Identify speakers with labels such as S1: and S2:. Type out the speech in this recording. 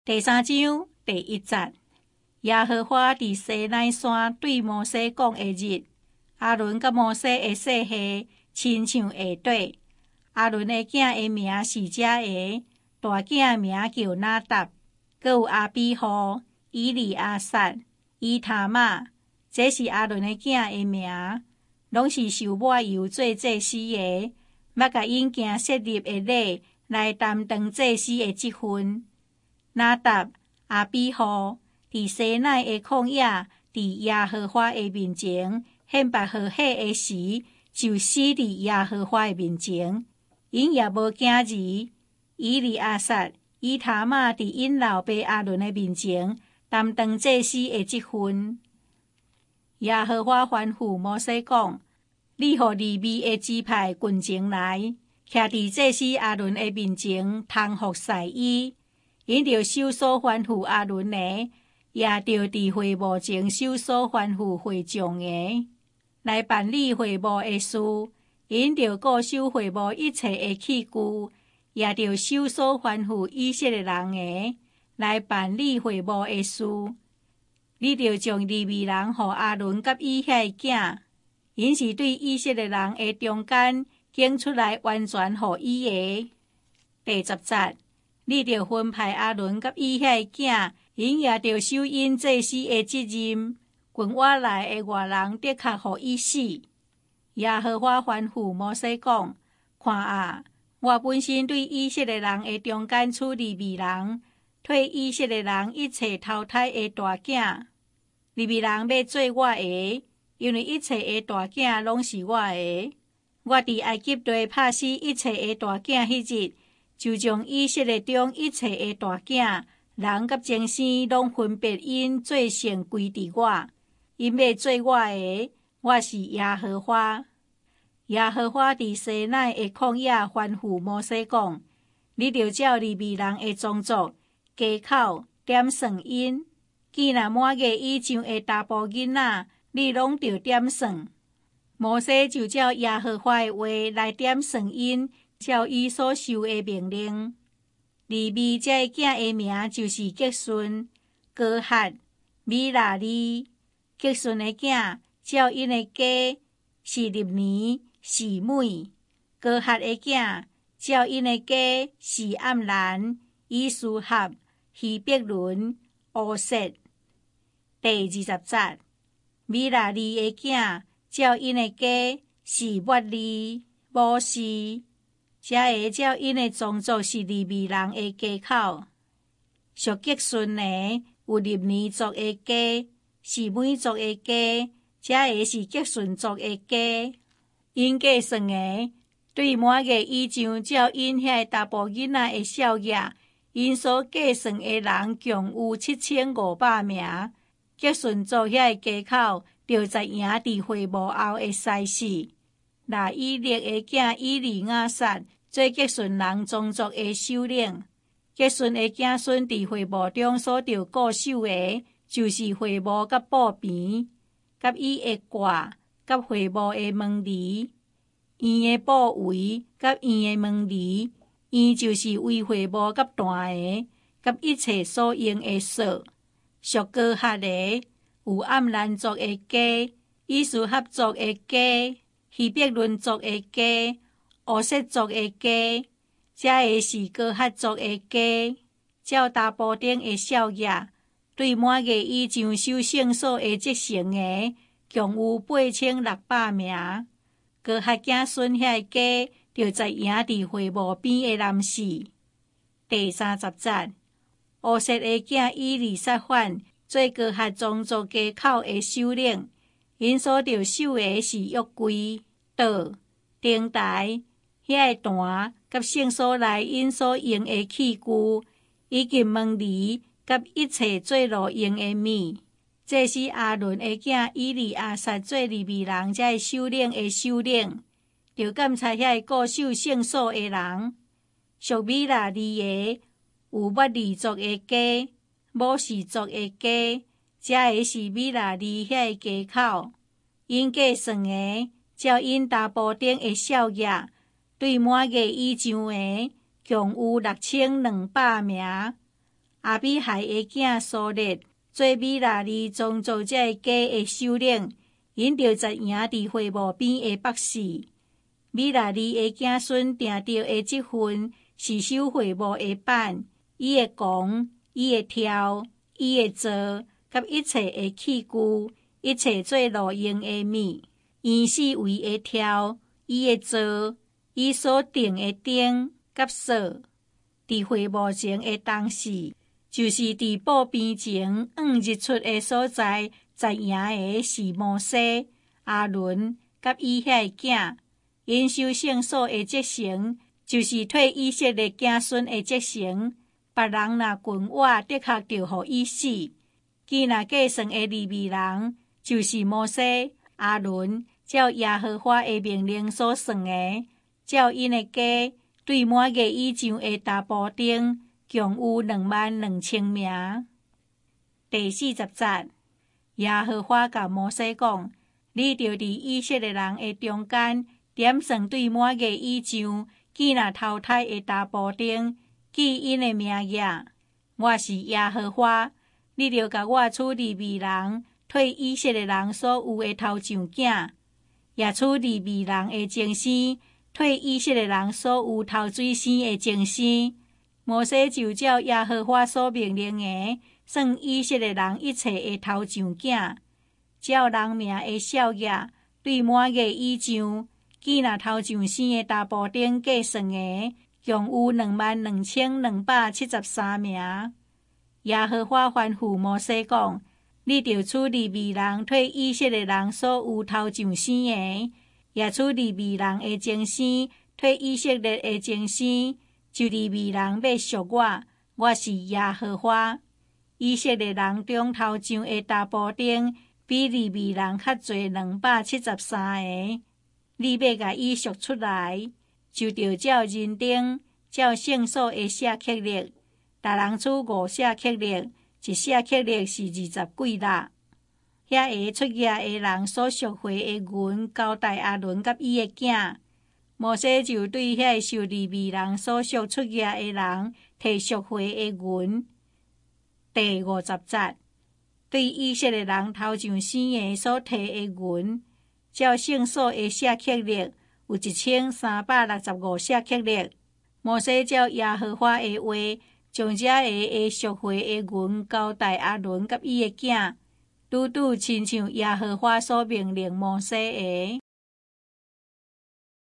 S1: 第3章第1節，耶和華佇西奈山對摩西講的日，亞倫甲摩西的細歲親像下底。亞倫的囝的名是這個，大囝名叫拿答，閣有阿比戶、以利亞撒、以他瑪，這是亞倫的囝的名，攏是受抹油做祭司的，要甲因行設立的禮來擔當祭司的職分。拿答、阿比戶佇西奈的曠野，佇耶和華的面前獻白和火的時，就死佇耶和華的面前。因也無驚兒。以利亞撒、以他瑪佇因老爸亞倫的面前擔當祭司的職分。耶和華吩咐摩西講：你予利未的支派群前來，徛佇祭司亞倫的面前，通服侍伊。因着守所吩咐亞倫的，也着佇會幕前守所吩咐會眾的，來辦理會幕的事。因着固守會幕一切的器具，也着守所吩咐以色列人的，來辦理會幕的事。你着將利未人予亞倫甲伊遐個囝，因是對以色列人的中間揀出來完全予伊的。第10節，你着分派亞倫甲伊遐個囝，因也着守因祭司的責任。群我內的外人的確予伊死。耶和華吩咐摩西講：看啊，我本身對以色列人的中間出利未人，退以色列人一切頭胎的大囝。利未人要做我的，因為一切的大囝攏是我的。我佇埃及地拍死一切的大囝迄日，就將以色列中一切的大囝，人甲精生攏分別因罪性歸佇我，因要做我的。我是耶和華。耶和華佇西奈的曠野吩咐摩西講：你着照利未人的宗族家口點算因，見若滿月以上的查甫囡仔，你攏着點算。摩西就照耶和華的話來點算因，照伊所受的命令。利未這囝的名就是結順、哥哈、米拉利。結順的囝照因的家是利年、示每。哥哈的囝照因的家是暗蘭、以斯合、希伯倫、烏瑟。第20節，米拉利的囝照因的家是抹利、摩西。這個照因的宗族是利未人的家口。屬結順的有利年族的家、示每族的家，這個是結順族的家。因計算的對滿月以上照因遐查甫囡仔的少爺，因所計算的人共有7500名。結順族遐的家口，就知影佇會幕後的西事。拿以勒的囝以利亞撒做結順人宗族的首領。結順的子孫佇會幕中所着固守的，就是會幕甲布邊，甲伊的掛，甲會幕的門籬，院的布圍，甲院的門籬。院就是為會幕甲壇的，甲一切所用的鎖。屬哥哈的有暗蘭族的家、以斯合族的家、希伯倫族的家、烏瑟族的家。這個是哥哈族的家。照查甫頂的少爺，對滿月以上守聖所的職成的，共有8600名。哥哈子孫遐家，就知影佇會幕邊的男士。第30節，烏瑟的囝以利撒反做哥哈宗族家口的首領。因所着守的是約櫃、桌、燈臺、遐個壇，甲聖所內因所用的器具，以及門籬，甲一切做路用的物。這是亞倫的囝以利亞撒做利未人這個首領的首領，就監察遐個固守聖所的人。屬米拉利的有抹利族的家、摩士族的家，這個是米拉利遐個家口。因計算的照因查甫頂的少爺，對滿月以上的共有6200名。 阿比海的囝苏列做米拉利宗族这家的首领，因着杂营伫会幕边的北市。米拉利的子孙定着的职分是守会幕的板，伊的弓、伊的挑、伊的座，甲一切的器具，一切做路用的物，伊四围的挑，伊的座，伊所定的顶甲锁。伫会幕前的东西，就是伫布边前往日出的所在，杂营的是摩西、阿伦甲伊遐的囝。因守圣所的职成，就是替以色列子孙的职成。别人若近我，的确着互伊死。既若计算的利未人，就是摩西、阿伦，照耶和华的命令所算的，照因的家，对满月以上的大埔顶，共有22000名。第40节，耶和华甲摩西讲：你着伫以色列人的中间，点算对满月以上，记若头胎的大埔顶，记因的名额。我是耶和华，你着甲我处利未人，替以色列人所有的头上囝，也处利未人的精生，替以色列人所有头水生的精生。摩西就照耶和华所命令的，算以色列人一切的头上囝，照人名的少爷，对满月以上，记若头上生的大埔顶计算的，共有22273名。耶和华吩咐摩西讲：你着处利未人替以色列人所有头上生的，也处利未人的精生替以色列的精生，就利未人要属我，我是耶和华。以色列人中头上的大埔顶比利未人较侪273个，你要甲伊赎出来，就着照人丁，照圣所的舍克勒，逐人处5舍克勒，一舍克勒是20几粒。遐个出业的人所赎回的银，交代阿伦甲伊的囝。摩西就对遐受利未人所赎出业的人，摕赎回的银。第50节，对以色列人头上生的所摕的银，照圣所的舍克勒有1365舍克勒。摩西照耶和华的话，将这个赎回的银交代阿伦甲伊的囝，拄亲像耶和华所命令摩西的。